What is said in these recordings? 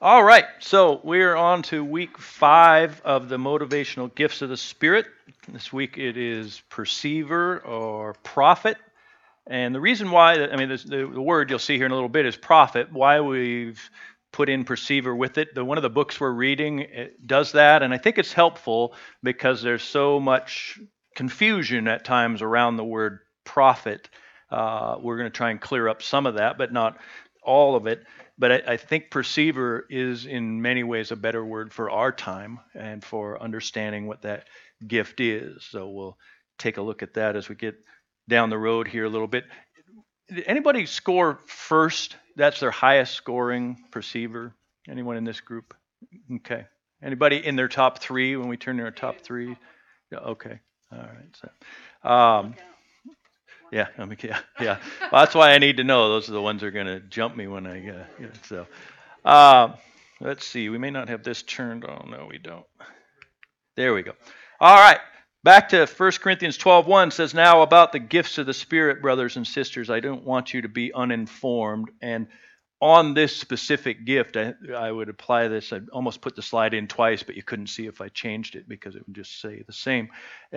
All right, so we're on to week 5 of the motivational gifts of the Spirit. This week it is perceiver or prophet. And the reason why, the word you'll see here in a little bit is prophet. Why we've put in perceiver with it. One of the books we're reading does that, and I think it's helpful because there's so much confusion at times around the word prophet. We're going to try and clear up some of that, but not all of it. But I think perceiver is in many ways a better word for our time and for understanding what that gift is. So we'll take a look at that as we get down the road here a little bit. Did anybody score first? That's their highest scoring perceiver? Anyone in this group? Okay. Anybody in their top 3 when we turn to our top 3? Yeah, okay. All right. So, yeah. Well, that's why I need to know. Those are the ones that are going to jump me when I get it. So, let's see. We may not have this turned on. No, we don't. There we go. All right. Back to 1 Corinthians 12:1 says, "Now about the gifts of the Spirit, brothers and sisters, I don't want you to be uninformed." And on this specific gift, I would apply this. I almost put the slide in twice, but you couldn't see if I changed it because it would just say the same.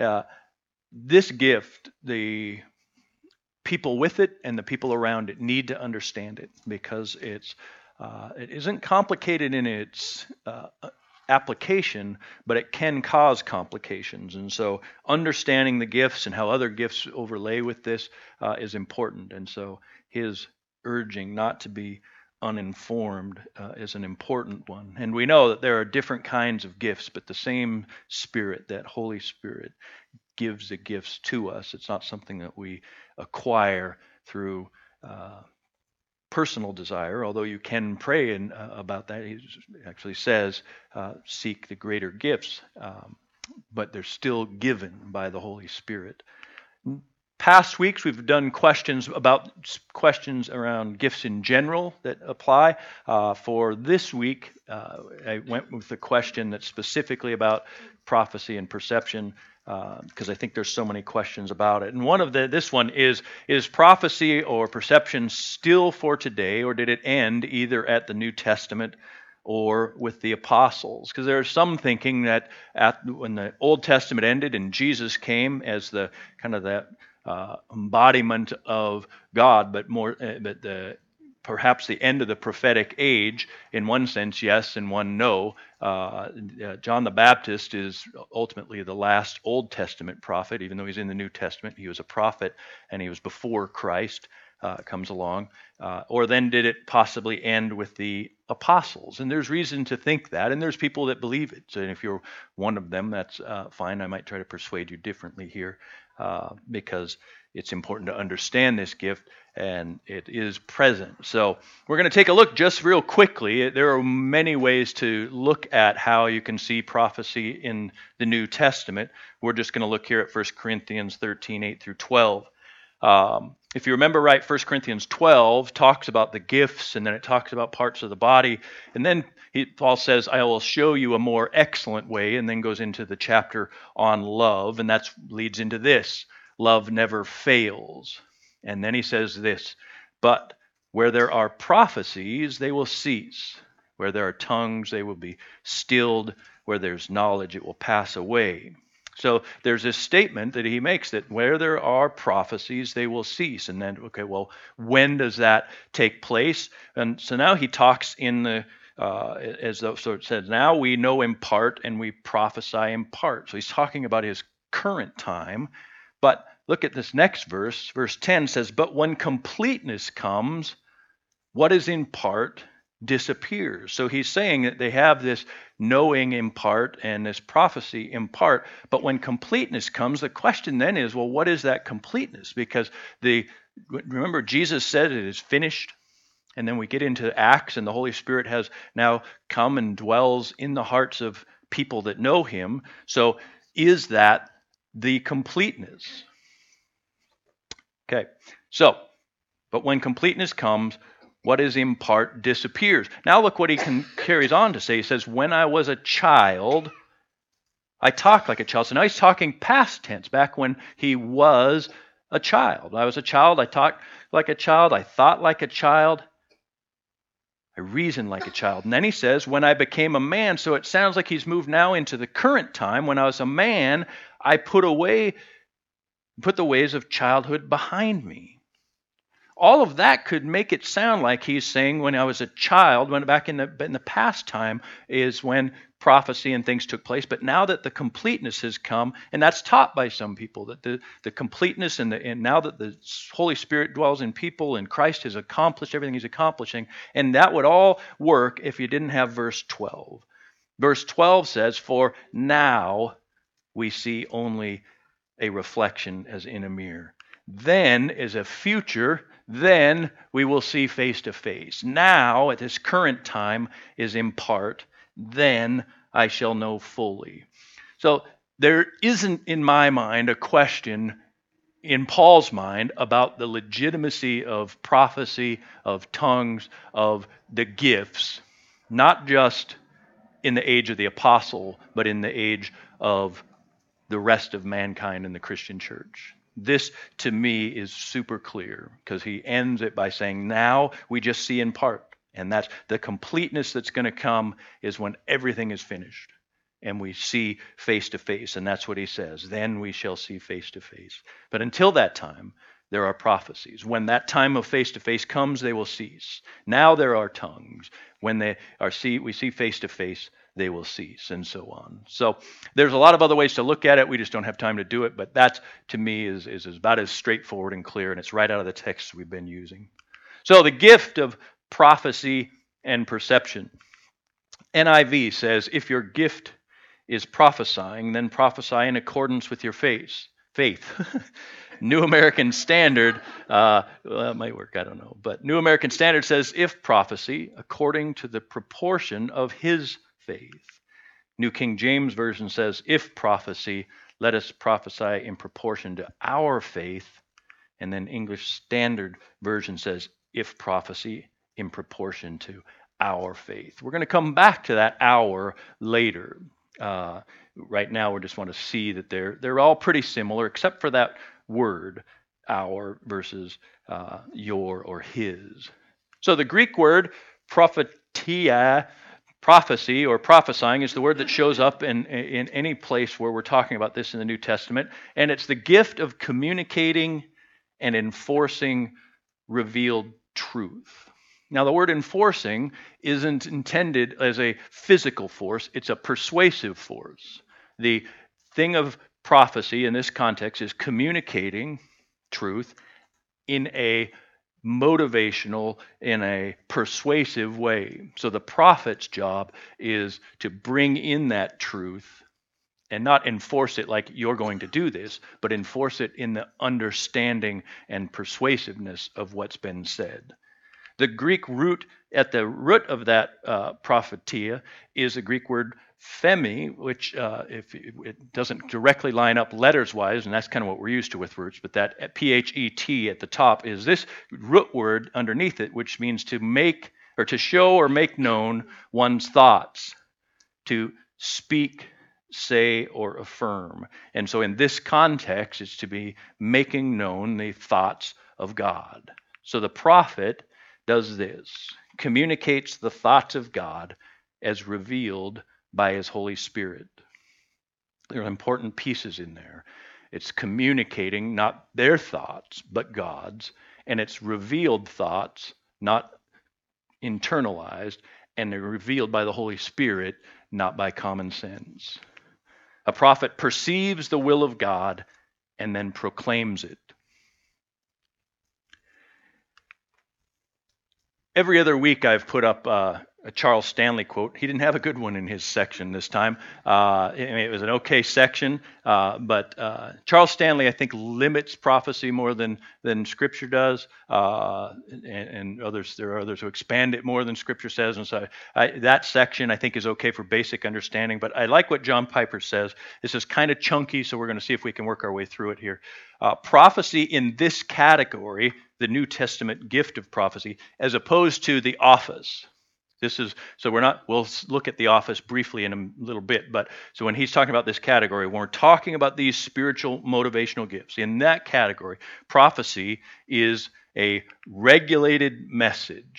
This gift, the people with it and the people around it need to understand it because it isn't complicated in its application, but it can cause complications. And so understanding the gifts and how other gifts overlay with this is important. And so his urging not to be uninformed is an important one. And we know that there are different kinds of gifts, but the same Spirit, that Holy Spirit, gives the gifts to us. It's not something that we acquire through personal desire, although you can pray about that. He actually says, seek the greater gifts, but they're still given by the Holy Spirit. Past weeks, we've done questions around gifts in general that apply. For this week, I went with a question that's specifically about prophecy and perception, because I think there's so many questions about it. And this one is prophecy or perception still for today, or did it end either at the New Testament or with the apostles? Because there are some thinking that when the Old Testament ended and Jesus came as the kind of that embodiment of God, but perhaps the end of the prophetic age. In one sense, yes, in one, no. John the Baptist is ultimately the last Old Testament prophet, even though he's in the New Testament. He was a prophet, and he was before Christ comes along. Or then did it possibly end with the apostles? And there's reason to think that, and there's people that believe it. So if you're one of them, that's fine. I might try to persuade you differently here, because it's important to understand this gift, and it is present. So we're going to take a look just real quickly. There are many ways to look at how you can see prophecy in the New Testament. We're just going to look here at 1 Corinthians 13, 8 through 12. If you remember right, 1 Corinthians 12 talks about the gifts, and then it talks about parts of the body. And then Paul says, I will show you a more excellent way, and then goes into the chapter on love, and that leads into this. Love never fails. And then he says this, but where there are prophecies, they will cease. Where there are tongues, they will be stilled. Where there's knowledge, it will pass away. So there's this statement that he makes that where there are prophecies, they will cease. And then, okay, well, when does that take place? And so now he talks in the, as though, so it says, now we know in part and we prophesy in part. So he's talking about his current time. But look at this next verse. Verse 10 says, but when completeness comes, what is in part disappears. So he's saying that they have this knowing in part and this prophecy in part, but when completeness comes, the question then is, well, what is that completeness? Because remember, Jesus said it is finished, and then we get into Acts, and the Holy Spirit has now come and dwells in the hearts of people that know him. So is that the completeness? Okay, so, but when completeness comes, what is in part disappears. Now look what he carries on to say. He says, when I was a child, I talked like a child. So now he's talking past tense, back when he was a child. I was a child, I talked like a child, I thought like a child. I reasoned like a child. And then he says, when I became a man, so it sounds like he's moved now into the current time. When I was a man, I put the ways of childhood behind me. All of that could make it sound like he's saying when I was a child, when back in the past time is when prophecy and things took place. But now that the completeness has come, and that's taught by some people, that the completeness and now that the Holy Spirit dwells in people and Christ has accomplished everything he's accomplishing, and that would all work if you didn't have verse 12. Verse 12 says, for now we see only a reflection as in a mirror. Then is a future, then we will see face to face. Now, at this current time, is in part, then I shall know fully. So there isn't, in my mind, a question in Paul's mind about the legitimacy of prophecy, of tongues, of the gifts, not just in the age of the apostle, but in the age of the rest of mankind in the Christian church. This, to me, is super clear because he ends it by saying, now we just see in part. And that's the completeness that's going to come is when everything is finished and we see face to face. And that's what he says. Then we shall see face to face. But until that time, there are prophecies. When that time of face to face comes, they will cease. Now there are tongues. When we see face to face, they will cease, and so on. So there's a lot of other ways to look at it. We just don't have time to do it. But that, to me, is about as straightforward and clear, and it's right out of the text we've been using. So the gift of prophecy and perception. NIV says, if your gift is prophesying, then prophesy in accordance with your faith. New American Standard, well, it might work, I don't know. But New American Standard says, if prophecy, according to the proportion of his faith. New King James Version says, if prophecy, let us prophesy in proportion to our faith. And then English Standard Version says, if prophecy, in proportion to our faith. We're going to come back to that hour later. Right now, we just want to see that they're all pretty similar, except for that word, our versus your or his. So the Greek word prophetia, prophecy or prophesying, is the word that shows up in any place where we're talking about this in the New Testament. And it's the gift of communicating and enforcing revealed truth. Now, the word enforcing isn't intended as a physical force. It's a persuasive force. The thing of prophecy in this context is communicating truth in a motivational, in a persuasive way. So the prophet's job is to bring in that truth and not enforce it like you're going to do this, but enforce it in the understanding and persuasiveness of what's been said. The Greek root, at the root of that prophetia, is a Greek word phemi, which if it doesn't directly line up letters-wise, and that's kind of what we're used to with roots, but that P-H-E-T at the top is this root word underneath it, which means to make or to show or make known one's thoughts, to speak, say, or affirm. And so in this context, it's to be making known the thoughts of God. So the prophet does this, communicates the thoughts of God as revealed by his Holy Spirit. There are important pieces in there. It's communicating not their thoughts, but God's, and it's revealed thoughts, not internalized, and they're revealed by the Holy Spirit, not by common sense. A prophet perceives the will of God and then proclaims it. Every other week I've put up a Charles Stanley quote. He didn't have a good one in his section this time. It was an okay section, but Charles Stanley, I think, limits prophecy more than Scripture does, and others. There are others who expand it more than Scripture says. And so that section, I think, is okay for basic understanding. But I like what John Piper says. This is kind of chunky, so we're going to see if we can work our way through it here. Prophecy in this category, the New Testament gift of prophecy, as opposed to the office. We'll look at the office briefly in a little bit, but so when he's talking about this category, when we're talking about these spiritual motivational gifts, in that category, prophecy is a regulated message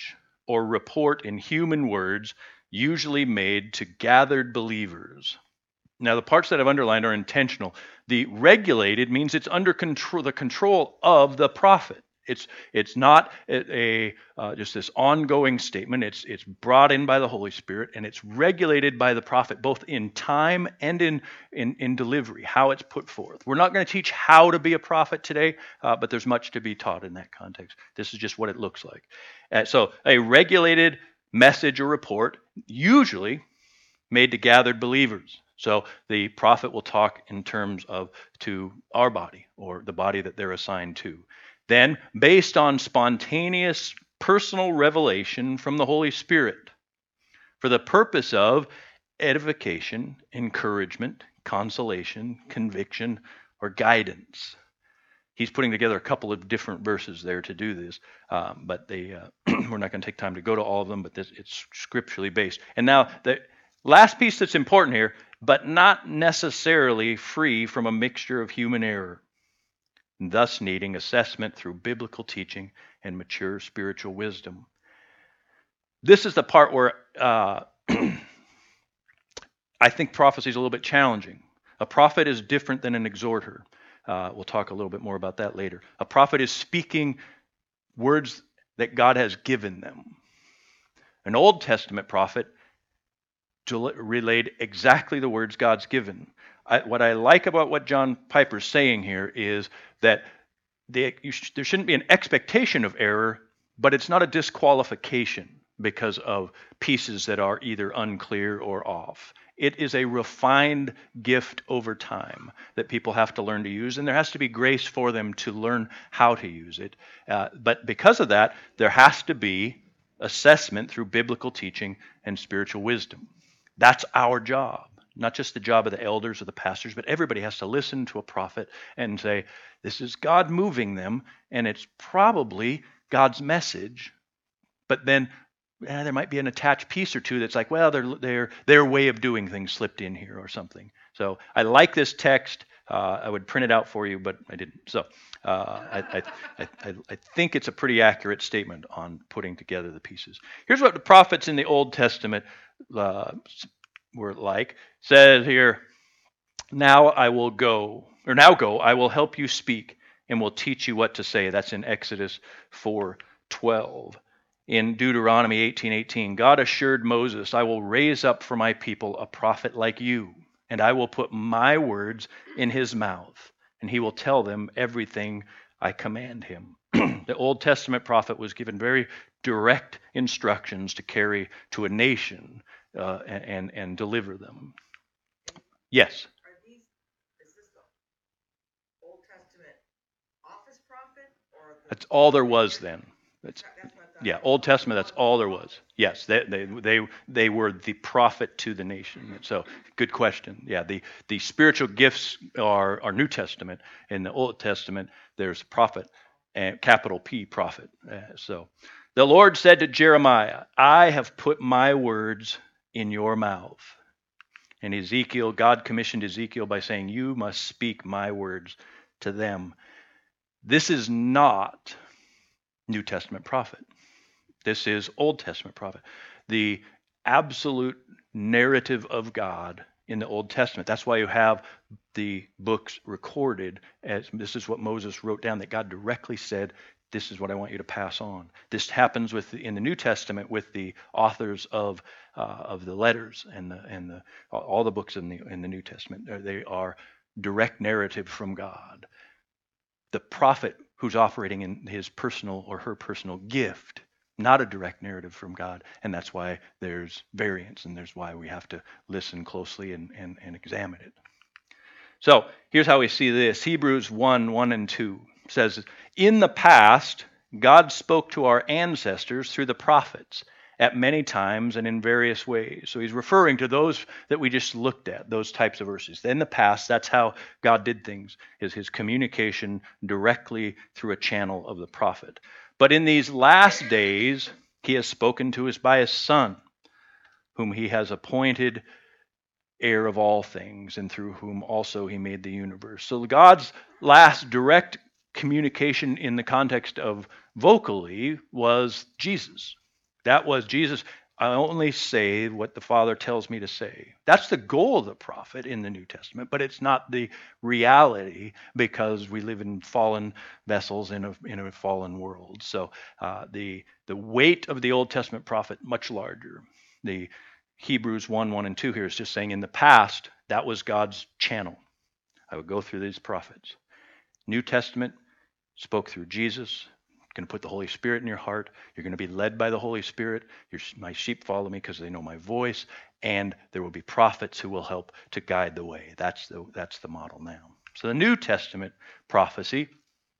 or report in human words, usually made to gathered believers. Now, the parts that I've underlined are intentional. The regulated means it's under control, the control of the prophet. It's not just this ongoing statement. It's brought in by the Holy Spirit, and it's regulated by the prophet, both in time and in delivery, how it's put forth. We're not going to teach how to be a prophet today, but there's much to be taught in that context. This is just what it looks like. So a regulated message or report, usually made to gathered believers. So the prophet will talk in terms of to our body, or the body that they're assigned to. Then, based on spontaneous personal revelation from the Holy Spirit, for the purpose of edification, encouragement, consolation, conviction, or guidance. He's putting together a couple of different verses there to do this, but we're not going to take time to go to all of them, but it's scripturally based. And now, the last piece that's important here, but not necessarily free from a mixture of human error, thus needing assessment through biblical teaching and mature spiritual wisdom. This is the part where I think prophecy is a little bit challenging. A prophet is different than an exhorter. We'll talk a little bit more about that later. A prophet is speaking words that God has given them. An Old Testament prophet relayed exactly the words God's given. What I like about what John Piper's saying here is that there shouldn't be an expectation of error, but it's not a disqualification because of pieces that are either unclear or off. It is a refined gift over time that people have to learn to use, and there has to be grace for them to learn how to use it. But because of that, there has to be assessment through biblical teaching and spiritual wisdom. That's our job. Not just the job of the elders or the pastors, but everybody has to listen to a prophet and say, this is God moving them, and it's probably God's message. But then there might be an attached piece or two that's like, well, their way of doing things slipped in here or something. So I like this text. I would print it out for you, but I didn't. So I think it's a pretty accurate statement on putting together the pieces. Here's what the prophets in the Old Testament were like. Says here, now go, I will help you speak and will teach you what to say. That's in Exodus 4:12. In Deuteronomy 18:18, God assured Moses, I will raise up for my people a prophet like you, and I will put my words in his mouth, and he will tell them everything I command him. The Old Testament prophet was given very direct instructions to carry to a nation and deliver them. Yes. Is this the Old Testament office prophet? That's all there was then. Old Testament, that's all there was. Yes, they were the prophet to the nation. So, good question. Yeah, the spiritual gifts are New Testament. In the Old Testament, there's prophet, and capital P, prophet. So, the Lord said to Jeremiah, I have put my words in your mouth. And Ezekiel, God commissioned Ezekiel by saying, you must speak my words to them. This is not New Testament prophet. This is Old Testament prophet. The absolute narrative of God in the Old Testament. That's why you have the books recorded as this is what Moses wrote down, that God directly said, this is what I want you to pass on. This happens in the New Testament with the authors of the letters and all the books in the New Testament. They are direct narrative from God. The prophet who's operating in his personal or her personal gift, not a direct narrative from God, and that's why there's variance, and there's why we have to listen closely and examine it. So here's how we see this. Hebrews 1 and 2 says, in the past, God spoke to our ancestors through the prophets at many times and in various ways. So he's referring to those that we just looked at, those types of verses. In the past, that's how God did things, is his communication directly through a channel of the prophet. But in these last days, he has spoken to us by his Son, whom he has appointed heir of all things, and through whom also he made the universe. So God's last direct communication in the context of vocally was Jesus. That was Jesus. I only say what the Father tells me to say. That's the goal of the prophet in the New Testament, but it's not the reality because we live in fallen vessels in a fallen world. So the weight of the Old Testament prophet much larger. The Hebrews 1:1 and 2 here is just saying in the past that was God's channel. I would go through these prophets. New Testament spoke through Jesus. Going to put the Holy Spirit in your heart. You're going to be led by the Holy Spirit. My sheep follow me because they know my voice, and there will be prophets who will help to guide the way. That's the model now. So the New Testament prophecy,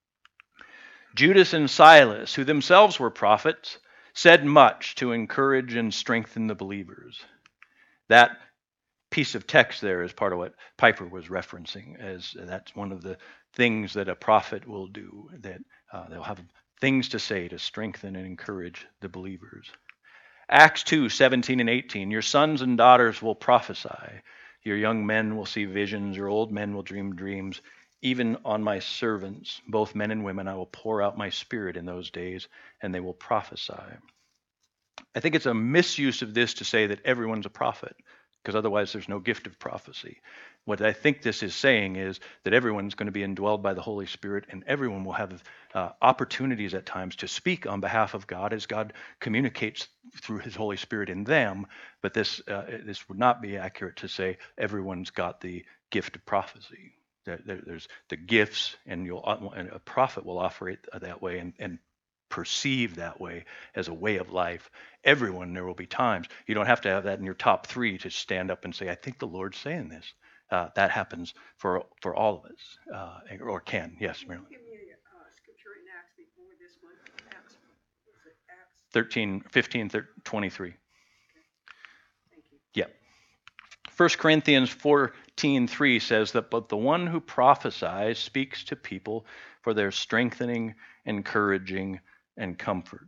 Judas and Silas, who themselves were prophets, said much to encourage and strengthen the believers. That piece of text there is part of what Piper was referencing, as that's one of the things that a prophet will do, that they'll have things to say to strengthen and encourage the believers. Acts 2:17 and 18, your sons and daughters will prophesy. Your young men will see visions. Your old men will dream dreams. Even on my servants, both men and women, I will pour out my spirit in those days, and they will prophesy. I think it's a misuse of this to say that everyone's a prophet, because otherwise there's no gift of prophecy. What I think this is saying is that everyone's going to be indwelled by the Holy Spirit, and everyone will have opportunities at times to speak on behalf of God as God communicates through his Holy Spirit in them. But this would not be accurate to say everyone's got the gift of prophecy. There's the gifts, and a prophet will operate that way and perceive that way as a way of life. Everyone, there will be times. You don't have to have that in your top 3 to stand up and say, I think the Lord's saying this. That happens for all of us, or can. Yes, Marilyn. Give me a scripture in Acts before this one. Acts 13, 15, 23. Okay. Thank you. Yeah. 1 Corinthians 14:3 says that, but the one who prophesies speaks to people for their strengthening, encouraging, and comfort.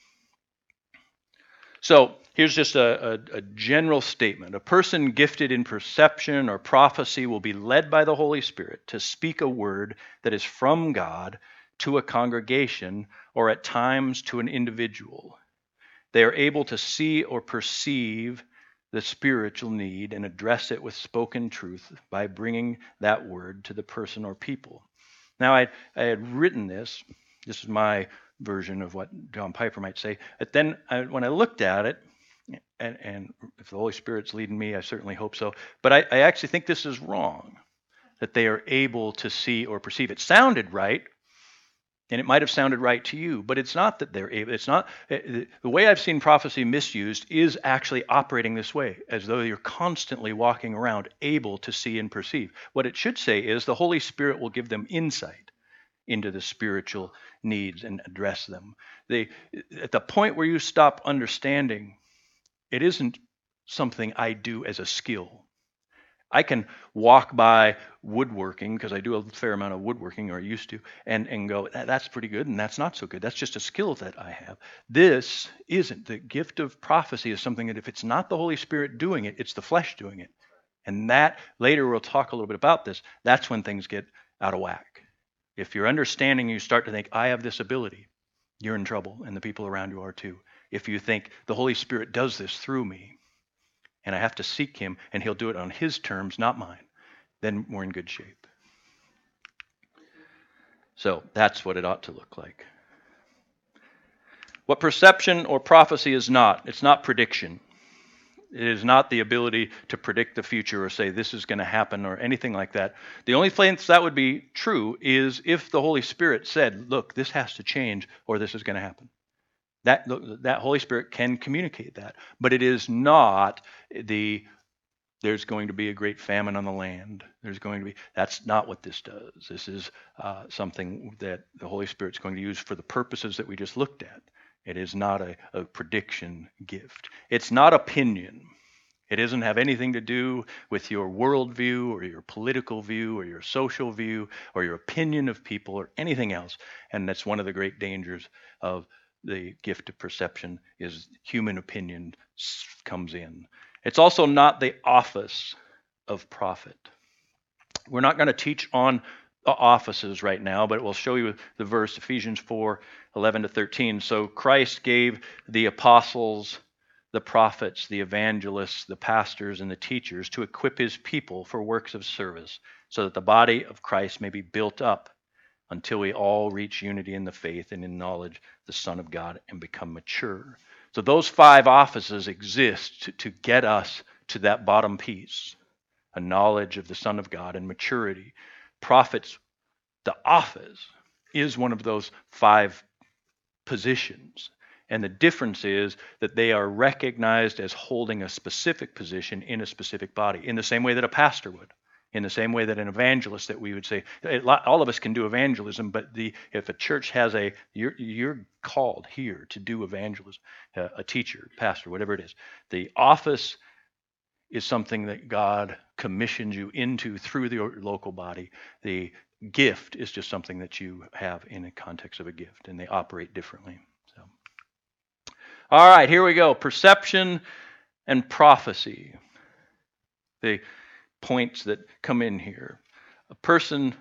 So here's just a general statement. A person gifted in perception or prophecy will be led by the Holy Spirit to speak a word that is from God to a congregation or at times to an individual. They are able to see or perceive the spiritual need and address it with spoken truth by bringing that word to the person or people. Now, I had written this. This is my version of what John Piper might say. But then when I looked at it, and if the Holy Spirit's leading me, I certainly hope so. But I actually think this is wrong, that they are able to see or perceive. It sounded right, and it might have sounded right to you, but it's not that they're able. It's not the way I've seen prophecy misused is actually operating this way, as though you're constantly walking around able to see and perceive. What it should say is the Holy Spirit will give them insight into the spiritual needs and address them. At the point where you stop understanding, it isn't something I do as a skill. I can walk by woodworking, because I do a fair amount of woodworking, or I used to, and go, that's pretty good, and that's not so good. That's just a skill that I have. This isn't. The gift of prophecy is something that if it's not the Holy Spirit doing it, it's the flesh doing it. And that, later we'll talk a little bit about this, that's when things get out of whack. If you're understanding, you start to think, I have this ability, you're in trouble, and the people around you are too. If you think the Holy Spirit does this through me, and I have to seek him, and he'll do it on his terms, not mine, then we're in good shape. So that's what it ought to look like. What perception or prophecy is not, it's not prediction. It is not the ability to predict the future or say this is going to happen or anything like that. The only place that would be true is if the Holy Spirit said, look, this has to change or this is going to happen. That Holy Spirit can communicate that. But it is not there's going to be a great famine on the land. That's not what this does. This is something that the Holy Spirit's going to use for the purposes that we just looked at. It is not a prediction gift. It's not opinion. It doesn't have anything to do with your worldview or your political view or your social view or your opinion of people or anything else. And that's one of the great dangers of the gift of perception is human opinion comes in. It's also not the office of prophet. We're not going to teach on offices right now, but we'll show you the verse, Ephesians 4:11-13. So Christ gave the apostles, the prophets, the evangelists, the pastors, and the teachers to equip his people for works of service, so that the body of Christ may be built up until we all reach unity in the faith and in knowledge of the Son of God and become mature. So those 5 offices exist to get us to that bottom piece, a knowledge of the Son of God and maturity. Prophets, the office, is one of those 5 positions. And the difference is that they are recognized as holding a specific position in a specific body, in the same way that a pastor would, in the same way that an evangelist, that we would say, all of us can do evangelism, but if a church has you're called here to do evangelism, a teacher, pastor, whatever it is. The office is something that God commissions you into through the local body. The gift is just something that you have in the context of a gift, and they operate differently. So, all right, here we go. Perception and prophecy. The points that come in here. A person.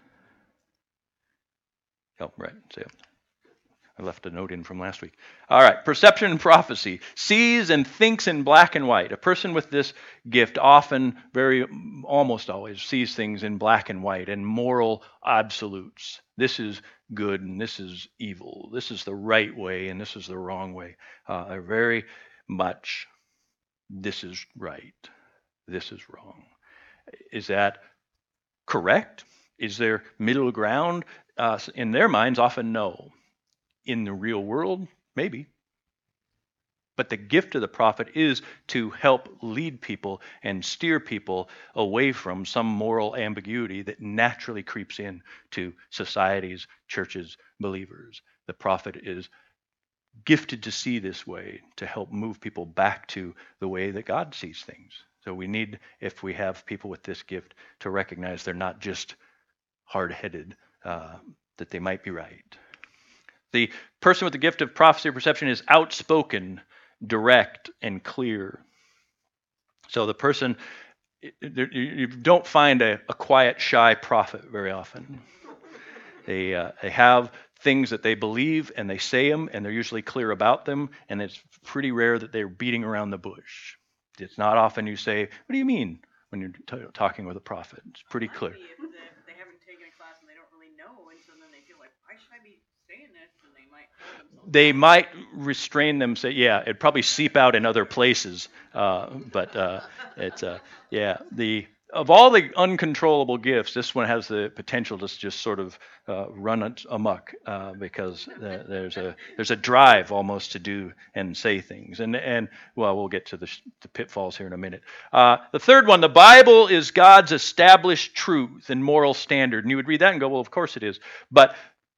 Oh, right. So I left a note in from last week. All right. Perception and prophecy. Sees and thinks in black and white. A person with this gift often, almost always, sees things in black and white and moral absolutes. This is good and this is evil. This is the right way and this is the wrong way. Very much, this is right. This is wrong. Is that correct? Is there middle ground? In their minds, often no. In the real world, maybe. But the gift of the prophet is to help lead people and steer people away from some moral ambiguity that naturally creeps in to societies, churches, believers. The prophet is gifted to see this way, to help move people back to the way that God sees things. So we need, if we have people with this gift, to recognize they're not just hard-headed, that they might be right. The person with the gift of prophecy or perception is outspoken, direct, and clear. So the person, you don't find a quiet, shy prophet very often. They have things that they believe, and they say them, and they're usually clear about them, and it's pretty rare that they're beating around the bush. It's not often you say, what do you mean, when you're talking with a prophet? It's pretty clear. If they haven't taken a class and they don't really know, and so then they feel like, why should I be saying this? And they might restrain them, say, yeah, it'd probably seep out in other places. Of all the uncontrollable gifts, this one has the potential to just sort of run it amok because there's a drive almost to do and say things. And we'll get to the pitfalls here in a minute. The third one, the Bible is God's established truth and moral standard. And you would read that and go, well, of course it is. But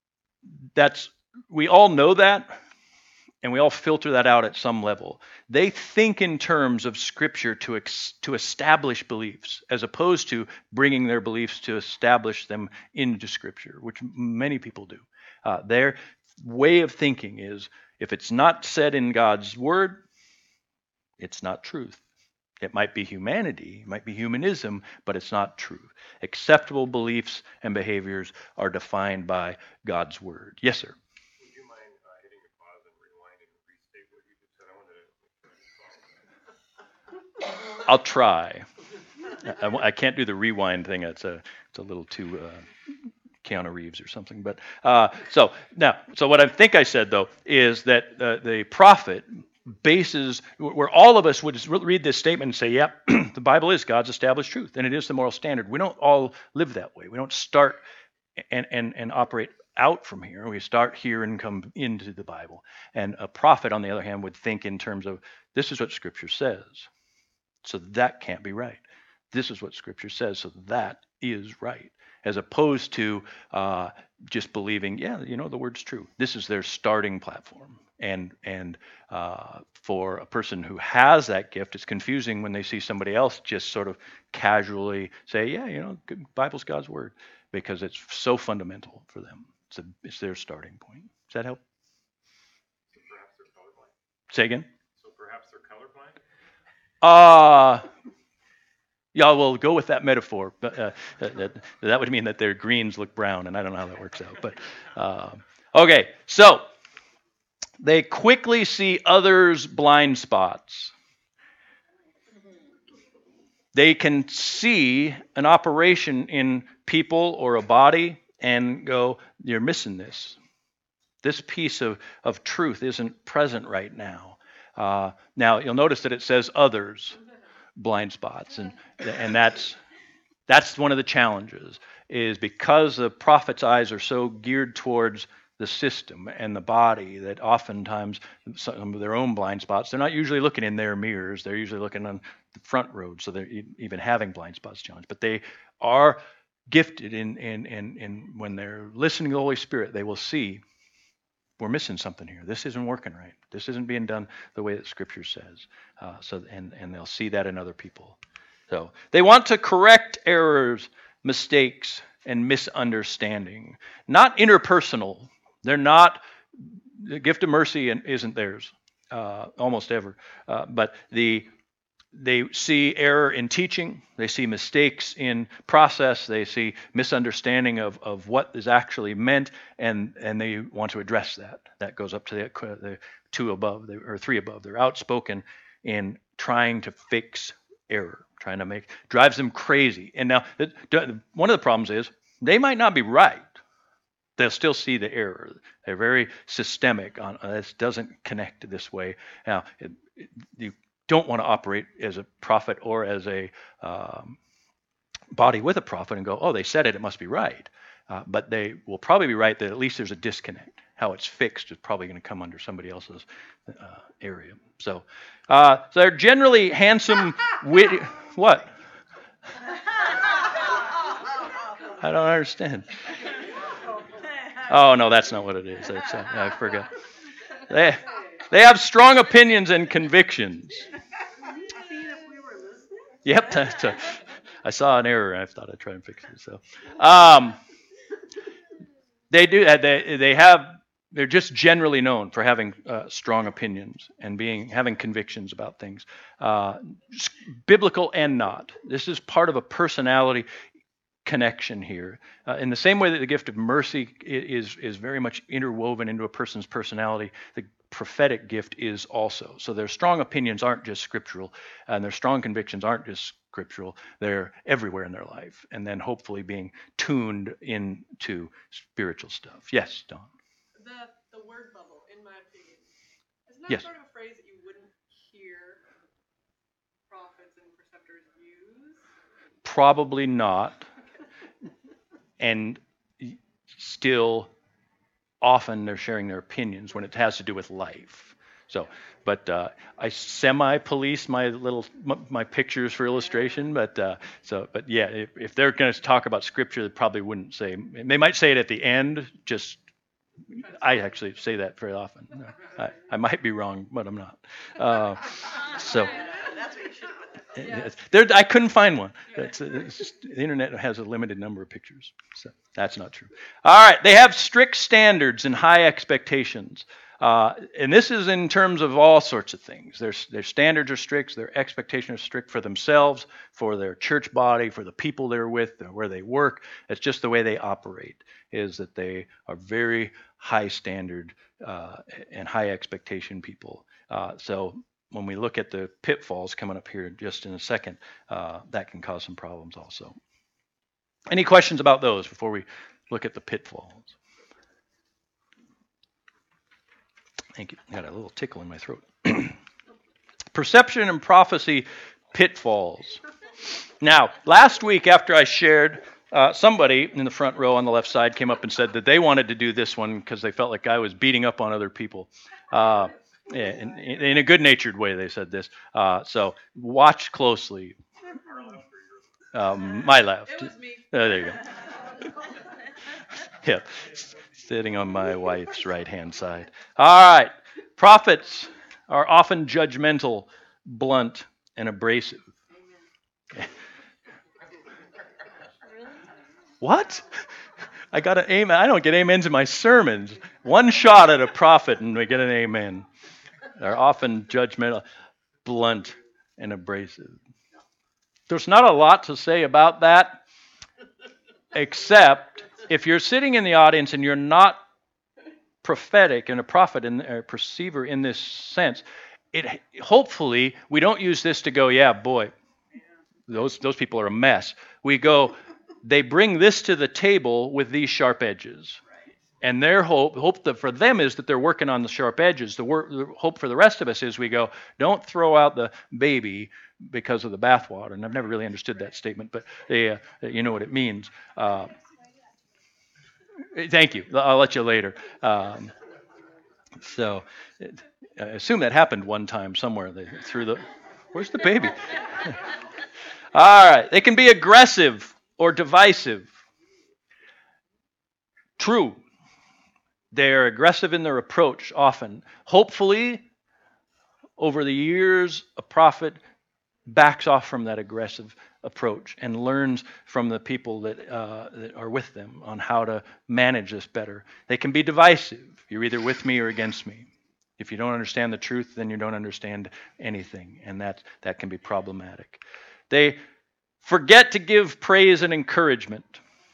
we all know that, and we all filter that out at some level. They think in terms of Scripture to establish beliefs, as opposed to bringing their beliefs to establish them into Scripture, which many people do. Their way of thinking is, if it's not said in God's Word, it's not truth. It might be humanity, it might be humanism, but it's not truth. Acceptable beliefs and behaviors are defined by God's Word. Yes, sir? I'll try. I can't do the rewind thing. It's a little too Keanu Reeves or something. But so what I think I said though is that the prophet bases where all of us would just read this statement and say, "Yep, the Bible is God's established truth, and it is the moral standard." We don't all live that way. We don't start and operate out from here. We start here and come into the Bible. And a prophet, on the other hand, would think in terms of, this is what Scripture says. So that can't be right. This is what Scripture says, so that is right. As opposed to just believing, the word's true. This is their starting platform. And for a person who has that gift, it's confusing when they see somebody else just sort of casually say, Bible's God's word, because it's so fundamental for them. It's their starting point. Does that help? So perhaps they're colorblind? Say again? So perhaps they're colorblind? Yeah, we'll go with that metaphor. But that would mean that their greens look brown, and I don't know how that works out. But okay, so they quickly see others' blind spots. They can see an operation in people or a body and go, you're missing this. This piece of truth isn't present right now. Now, you'll notice that it says others' blind spots. And that's one of the challenges, is because the prophet's eyes are so geared towards the system and the body that oftentimes some of their own blind spots, they're not usually looking in their mirrors. They're usually looking on the front road, so they're even having blind spots challenge. But they are gifted in when they're listening to the Holy Spirit, they will see, we're missing something here. This isn't working right. This isn't being done the way that Scripture says. And they'll see that in other people. So they want to correct errors, mistakes, and misunderstanding. Not interpersonal. They're not. The gift of mercy isn't theirs almost ever. But they see error in teaching. They see mistakes in process. They see misunderstanding of what is actually meant, and they want to address that. That goes up to the two above, or three above. They're outspoken in trying to fix error, trying to drives them crazy. And now, one of the problems is they might not be right. They'll still see the error. They're very systemic on this doesn't connect this way. Now, you don't want to operate as a prophet or as a body with a prophet and go, oh, they said it, it must be right. But they will probably be right that at least there's a disconnect. How it's fixed is probably going to come under somebody else's area. So they're generally handsome, witty. What? I don't understand. Oh, no, that's not what it is. I forgot. They have strong opinions and convictions. Yep, I saw an error and I thought I'd try and fix it. So, they do. They're just generally known for having strong opinions and having convictions about things, biblical and not. This is part of a personality connection here. In the same way that the gift of mercy is very much interwoven into a person's personality, the prophetic gift is also. So their strong opinions aren't just scriptural, and their strong convictions aren't just scriptural. They're everywhere in their life, and then hopefully being tuned into spiritual stuff. Yes, Don? The word bubble, in my opinion, isn't that Yes. sort of a phrase that you wouldn't hear prophets and preceptors use? Probably not. And still, often they're sharing their opinions when it has to do with life. So, but I semi-police my pictures for illustration. But yeah, if they're going to talk about scripture, they probably wouldn't say. They might say it at the end. Just I actually say that very often. I might be wrong, but I'm not. So. That's what you should put that. There, I couldn't find one. The internet has a limited number of pictures, so that's not true. All right, they have strict standards and high expectations, and this is in terms of all sorts of things. Their standards are strict, their expectations are strict for themselves, for their church body, for the people they're with, where they work. It's just the way they operate, is that they are very high standard and high expectation people. So when we look at the pitfalls coming up here just in a second, that can cause some problems also. Any questions about those before we look at the pitfalls? Thank you. I got a little tickle in my throat. Perception and prophecy pitfalls. Now, last week after I shared, somebody in the front row on the left side came up and said that they wanted to do this one because they felt like I was beating up on other people. Yeah, in a good-natured way, they said this. So watch closely. My left. It was me. There you go. Yeah, sitting on my wife's right-hand side. All right. Prophets are often judgmental, blunt, and abrasive. What? I got an amen. I don't get amens in my sermons. One shot at a prophet and we get an amen. They're often judgmental, blunt, and abrasive. There's not a lot to say about that, except if you're sitting in the audience and you're not prophetic and a prophet and a perceiver in this sense, hopefully we don't use this to go, yeah, boy, those people are a mess. We go, they bring this to the table with these sharp edges. And their hope that for them is that they're working on the sharp edges. The hope for the rest of us is we go, don't throw out the baby because of the bathwater. And I've never really understood that statement, but you know what it means. Thank you. I'll let you later. So I assume that happened one time somewhere. They threw where's the baby? All right. They can be aggressive or divisive. True. They're aggressive in their approach often. Hopefully, over the years, a prophet backs off from that aggressive approach and learns from the people that are with them on how to manage this better. They can be divisive. You're either with me or against me. If you don't understand the truth, then you don't understand anything, and that can be problematic. They forget to give praise and encouragement.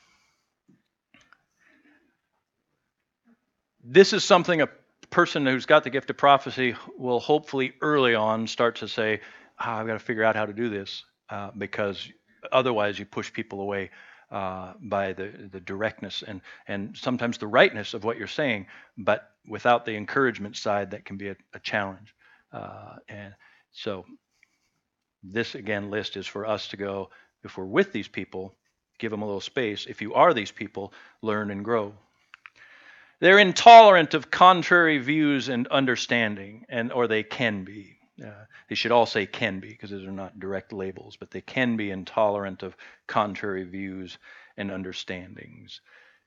This is something a person who's got the gift of prophecy will hopefully early on start to say, I've got to figure out how to do this, because otherwise you push people away by the directness and sometimes the rightness of what you're saying, but without the encouragement side, that can be a challenge. And so this, again, list is for us to go, if we're with these people, give them a little space. If you are these people, learn and grow. They're intolerant of contrary views and understanding, or they can be. They should all say can be, because those are not direct labels, but they can be intolerant of contrary views and understandings.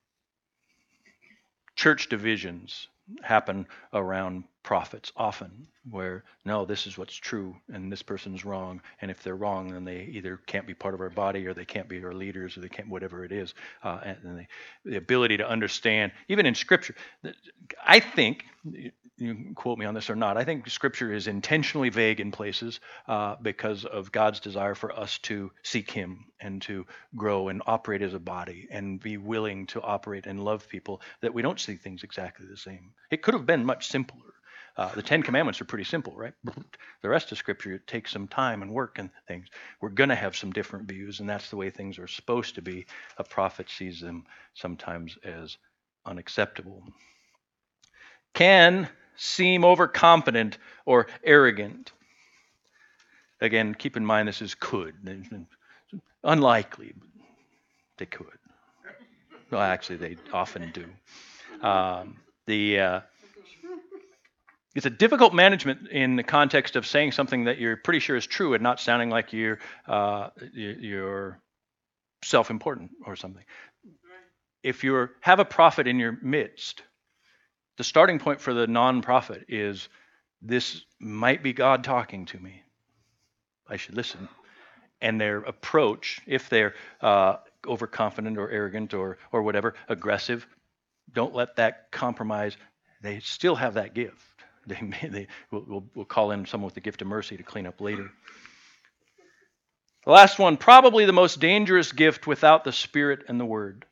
Church divisions happen around prophets often, where, no, this is what's true, and this person's wrong, and if they're wrong, then they either can't be part of our body, or they can't be our leaders, or they can't, whatever it is. And the ability to understand, even in Scripture, I think, you can quote me on this or not, I think Scripture is intentionally vague in places because of God's desire for us to seek Him and to grow and operate as a body and be willing to operate and love people, that we don't see things exactly the same. It could have been much simpler. The Ten Commandments are pretty simple, right? The rest of Scripture, it takes some time and work and things. We're going to have some different views, and that's the way things are supposed to be. A prophet sees them sometimes as unacceptable. Can seem overconfident or arrogant. Again, keep in mind this is could. Unlikely, but they could. Well, actually, they often do. It's a difficult management in the context of saying something that you're pretty sure is true and not sounding like you're self-important or something. If you have a prophet in your midst, the starting point for the non-prophet is, this might be God talking to me. I should listen. And their approach, if they're overconfident or arrogant or whatever, aggressive, don't let that compromise. They still have that gift. We'll call in someone with the gift of mercy to clean up later. The last one, probably the most dangerous gift without the Spirit and the Word.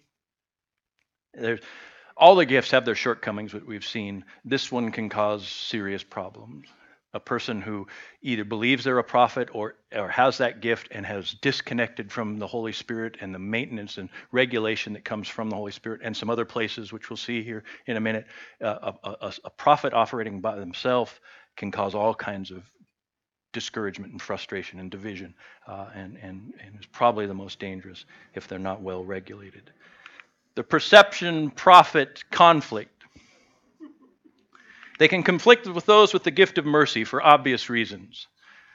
All the gifts have their shortcomings, what we've seen. This one can cause serious problems. A person who either believes they're a prophet or has that gift and has disconnected from the Holy Spirit and the maintenance and regulation that comes from the Holy Spirit, and some other places, which we'll see here in a minute, a prophet operating by themselves can cause all kinds of discouragement and frustration and division, and is probably the most dangerous if they're not well regulated. The perception-prophet conflict. They can conflict with those with the gift of mercy for obvious reasons.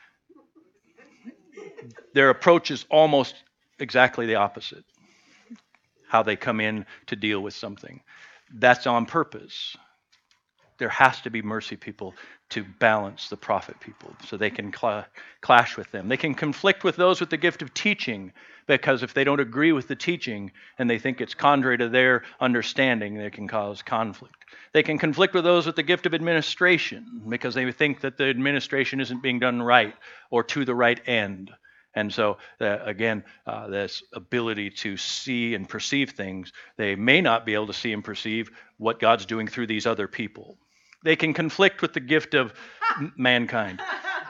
Their approach is almost exactly the opposite. How they come in to deal with something. That's on purpose. There has to be mercy people to balance the prophet people so they can clash with them. They can conflict with those with the gift of teaching, because if they don't agree with the teaching and they think it's contrary to their understanding, they can cause conflict. They can conflict with those with the gift of administration because they think that the administration isn't being done right or to the right end. And so, again, this ability to see and perceive things, they may not be able to see and perceive what God's doing through these other people. They can conflict with the gift of mankind.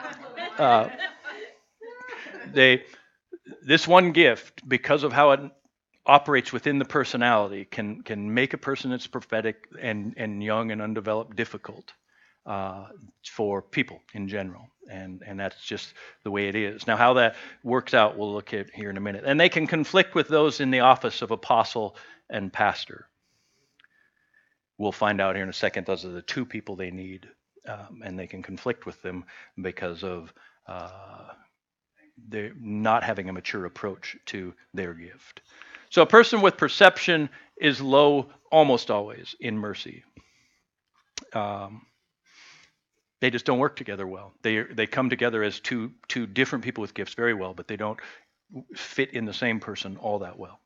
This one gift, because of how it operates within the personality, can make a person that's prophetic and young and undeveloped difficult for people in general. And that's just the way it is. Now, how that works out, we'll look at here in a minute. And they can conflict with those in the office of apostle and pastor. We'll find out here in a second, those are the two people they need. And they can conflict with them because of they're not having a mature approach to their gift. So a person with perception is low almost always in mercy. They just don't work together well. They come together as two different people with gifts very well, but they don't fit in the same person all that well.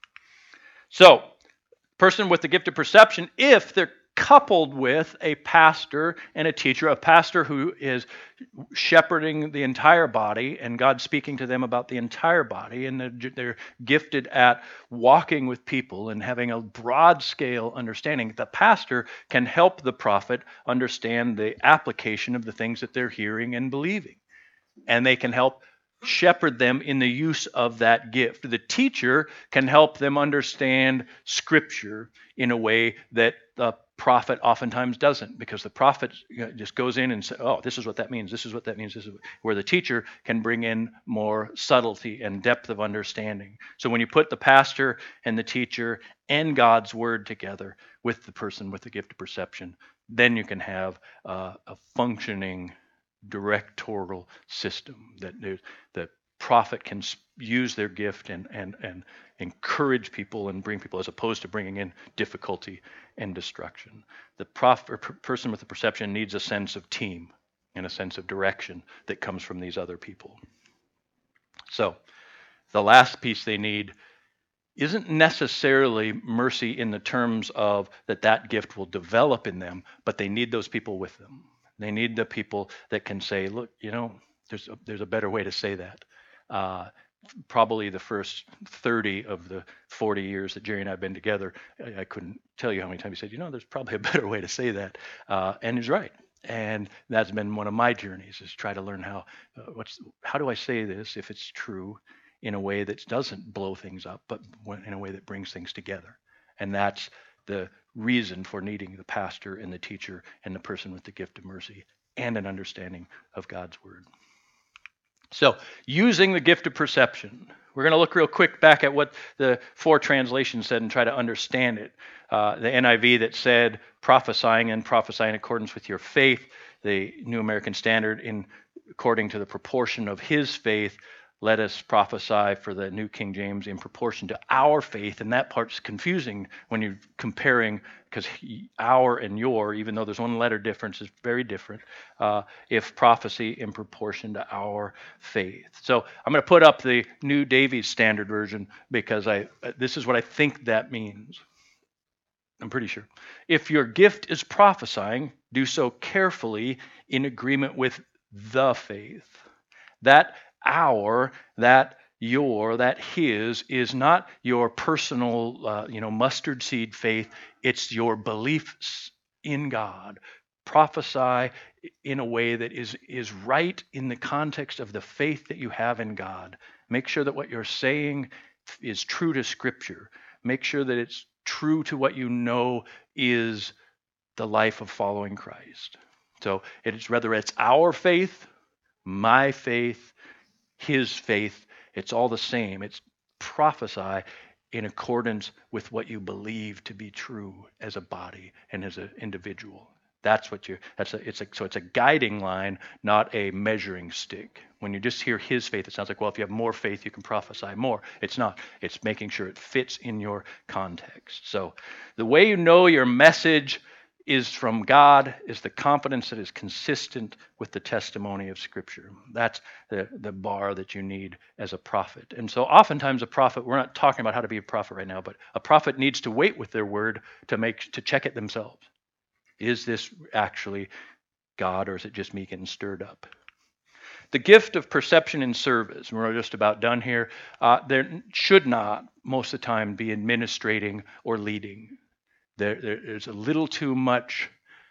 So, person with the gift of perception, if they're coupled with a pastor and a teacher, a pastor who is shepherding the entire body and God speaking to them about the entire body, and they're gifted at walking with people and having a broad scale understanding, the pastor can help the prophet understand the application of the things that they're hearing and believing. And they can help shepherd them in the use of that gift. The teacher can help them understand Scripture in a way that the prophet oftentimes doesn't, because the prophet just goes in and says, oh, this is what that means, this is what that means, this is where the teacher can bring in more subtlety and depth of understanding. So when you put the pastor and the teacher and God's word together with the person with the gift of perception, then you can have a functioning directorial system that the prophet can use their gift and encourage people and bring people, as opposed to bringing in difficulty and destruction. The person with the perception needs a sense of team and a sense of direction that comes from these other people. So the last piece they need isn't necessarily mercy in the terms of that gift will develop in them, but they need those people with them. They need the people that can say, look, there's a better way to say that. Probably the first 30 of the 40 years that Jerry and I have been together, I couldn't tell you how many times he said, there's probably a better way to say that. And he's right. And that's been one of my journeys, is try to learn how do I say this if it's true, in a way that doesn't blow things up, but in a way that brings things together. And that's the reason for needing the pastor and the teacher and the person with the gift of mercy and an understanding of God's word. So, using the gift of perception. We're going to look real quick back at what the 4 translations said and try to understand it. The NIV that said prophesying in accordance with your faith. The New American Standard, according to the proportion of his faith. Let us prophesy, for the New King James, in proportion to our faith. And that part's confusing when you're comparing, because our and your, even though there's one letter difference, is very different. If prophecy in proportion to our faith. So I'm going to put up the New Davies Standard Version, because this is what I think that means. I'm pretty sure. If your gift is prophesying, do so carefully in agreement with the faith. That our, that your, that his is not your personal, mustard seed faith. It's your beliefs in God. Prophesy in a way that is right in the context of the faith that you have in God. Make sure that what you're saying is true to Scripture. Make sure that it's true to what you know is the life of following Christ. So it's whether it's our faith, my faith, his faith, it's all the same. It's prophesy in accordance with what you believe to be true as a body and as an individual. It's a guiding line, not a measuring stick. When you just hear his faith, it sounds like, well, if you have more faith, you can prophesy more. It's not. It's making sure it fits in your context. So the way you know your message is from God is the confidence that is consistent with the testimony of Scripture. That's the bar that you need as a prophet. And so oftentimes a prophet, we're not talking about how to be a prophet right now, but a prophet needs to wait with their word to check it themselves. Is this actually God, or is it just me getting stirred up? The gift of perception and service, and we're just about done here, there should not, most of the time, be administrating or leading. There's a little too much,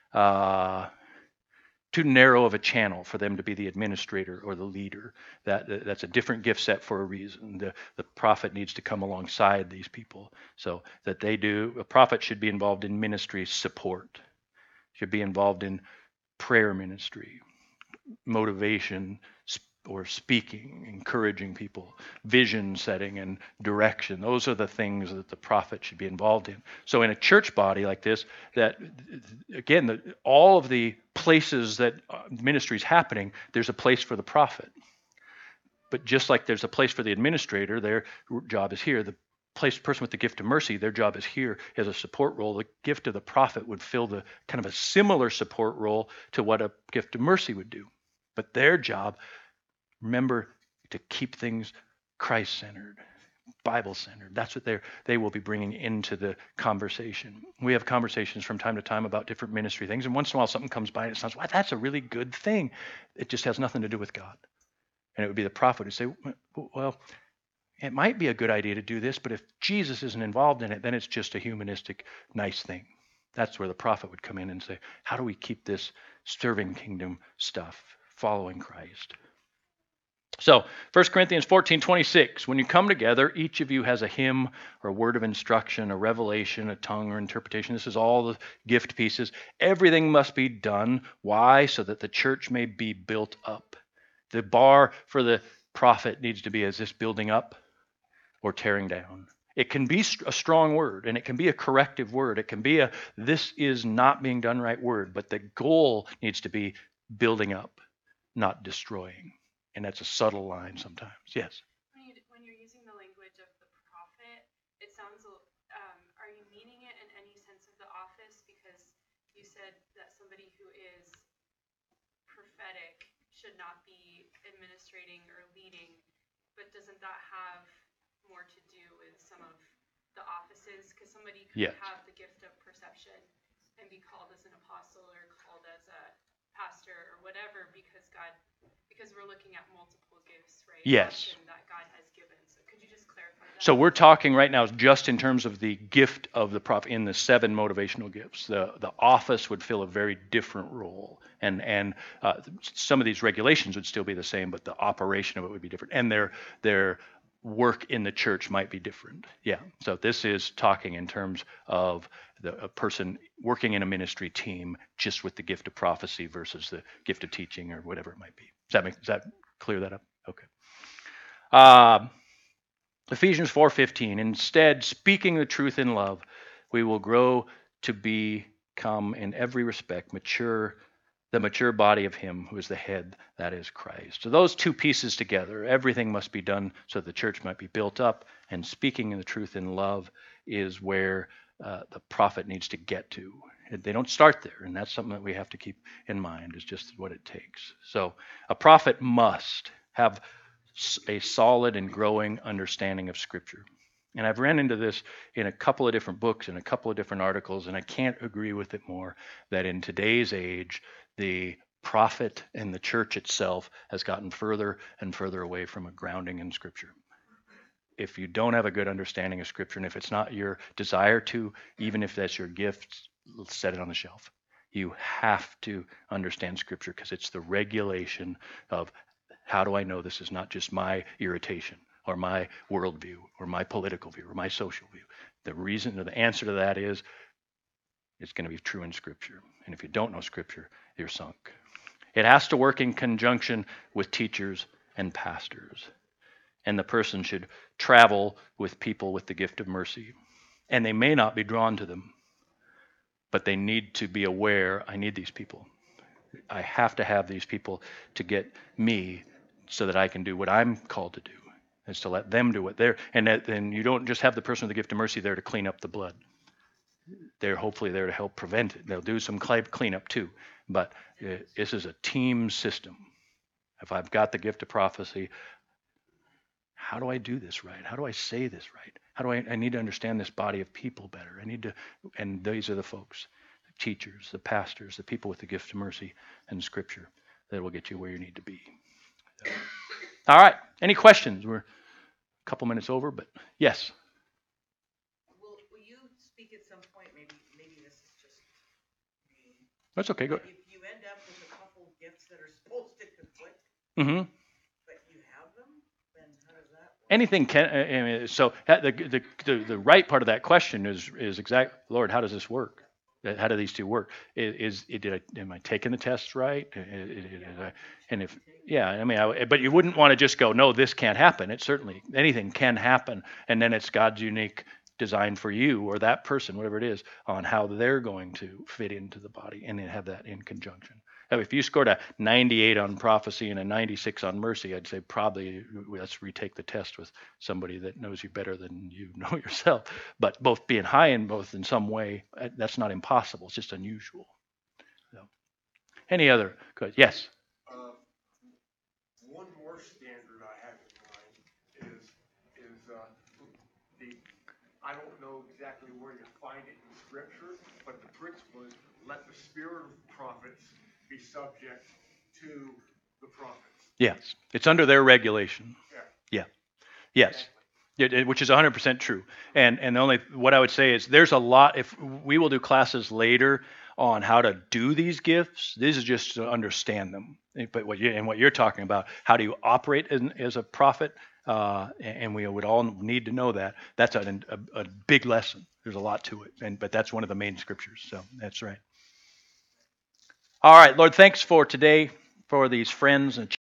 too narrow of a channel for them to be the administrator or the leader. That's a different gift set for a reason. The prophet needs to come alongside these people so that they do. A prophet should be involved in ministry support, should be involved in prayer ministry, motivation or speaking, encouraging people, vision setting and direction. Those are the things that the prophet should be involved in. So in a church body like this, that again, all of the places that ministry is happening, there's a place for the prophet. But just like there's a place for the administrator, their job is here. The person with the gift of mercy, their job is here as a support role. The gift of the prophet would fill the kind of a similar support role to what a gift of mercy would do. But their job, remember, to keep things Christ-centered, Bible-centered. That's what they will be bringing into the conversation. We have conversations from time to time about different ministry things, and once in a while something comes by and it sounds, wow, that's a really good thing. It just has nothing to do with God. And it would be the prophet who say, well, it might be a good idea to do this, but if Jesus isn't involved in it, then it's just a humanistic, nice thing. That's where the prophet would come in and say, how do we keep this serving kingdom stuff, following Christ? So 1 Corinthians 14:26, when you come together, each of you has a hymn or a word of instruction, a revelation, a tongue or interpretation. This is all the gift pieces. Everything must be done. Why? So that the church may be built up. The bar for the prophet needs to be, is this building up or tearing down? It can be a strong word, and it can be a corrective word. It can be a, this is not being done right word, but the goal needs to be building up, not destroying. And that's a subtle line sometimes. Yes? When you're using the language of the prophet, it sounds, are you meaning it in any sense of the office? Because you said that somebody who is prophetic should not be administrating or leading, but doesn't that have more to do with some of the offices? Because somebody could have the gift of perception and be called as an apostle or called as a pastor or whatever because we're looking at multiple gifts, right? Yes. That God has given. So could you just clarify that? So we're talking right now just in terms of the gift of the prophet in the 7 motivational gifts. The office would fill a very different role, and some of these regulations would still be the same, but the operation of it would be different, and their work in the church might be different. Yeah. So this is talking in terms of a person working in a ministry team just with the gift of prophecy versus the gift of teaching or whatever it might be. Does that clear that up? Okay. Ephesians 4:15. Instead, speaking the truth in love, we will grow to become in every respect mature, the mature body of him who is the head, that is Christ. So those two pieces together, everything must be done so the church might be built up, and speaking the truth in love is where the prophet needs to get to. They don't start there, and that's something that we have to keep in mind, is just what it takes. So a prophet must have a solid and growing understanding of Scripture. And I've ran into this in a couple of different books and a couple of different articles, and I can't agree with it more, that in today's age, the prophet and the church itself has gotten further and further away from a grounding in Scripture. If you don't have a good understanding of Scripture, and if it's not your desire to, even if that's your gift, set it on the shelf. You have to understand Scripture because it's the regulation of how do I know this is not just my irritation or my worldview or my political view or my social view. The reason or the answer to that is it's going to be true in Scripture. And if you don't know Scripture, you're sunk. It has to work in conjunction with teachers and pastors. And the person should travel with people with the gift of mercy. And they may not be drawn to them, but they need to be aware, I need these people. I have to have these people to get me so that I can do what I'm called to do, is to let them do what they're, and then you don't just have the person with the gift of mercy there to clean up the blood. They're hopefully there to help prevent it. They'll do some cleanup too, but this is a team system. If I've got the gift of prophecy, how do I do this right? How do I say this right? How do I need to understand this body of people better. And these are the folks, the teachers, the pastors, the people with the gift of mercy and Scripture that will get you where you need to be. All right. Any questions? We're a couple minutes over, but yes. Will you speak at some point, maybe this is just me, That's okay. Go. if you end up with a couple gifts that are supposed to conflict, Mm-hmm. but you have them, then how does that work? Anything can. I mean, so the right part of that question is exact. Lord, how does this work? How do these two work? Am I taking the tests right? And if I mean, but you wouldn't want to just go, no, this can't happen. It certainly anything can happen, and then it's God's unique design for you or that person, whatever it is, on how they're going to fit into the body, and then have that in conjunction. Now, if you scored a 98 on prophecy and a 96 on mercy, I'd say probably let's retake the test with somebody that knows you better than you know yourself. But both being high in both in some way, that's not impossible. It's just unusual. So, any other? Good. Yes. One more standard I have in mind is the I don't know exactly where you find it in Scripture, but the principle is let the spirit of prophets be subject to the prophets. Yes, it's under their regulation. Yeah. Yes. Which is 100% true. And the only what I would say is there's a lot. If we will do classes later on how to do these gifts, this is just to understand them. But what you're talking about, how do you operate as a prophet? And we would all need to know that. That's a big lesson. There's a lot to it, but that's one of the main scriptures. So that's right. All right, Lord, thanks for today, for these friends and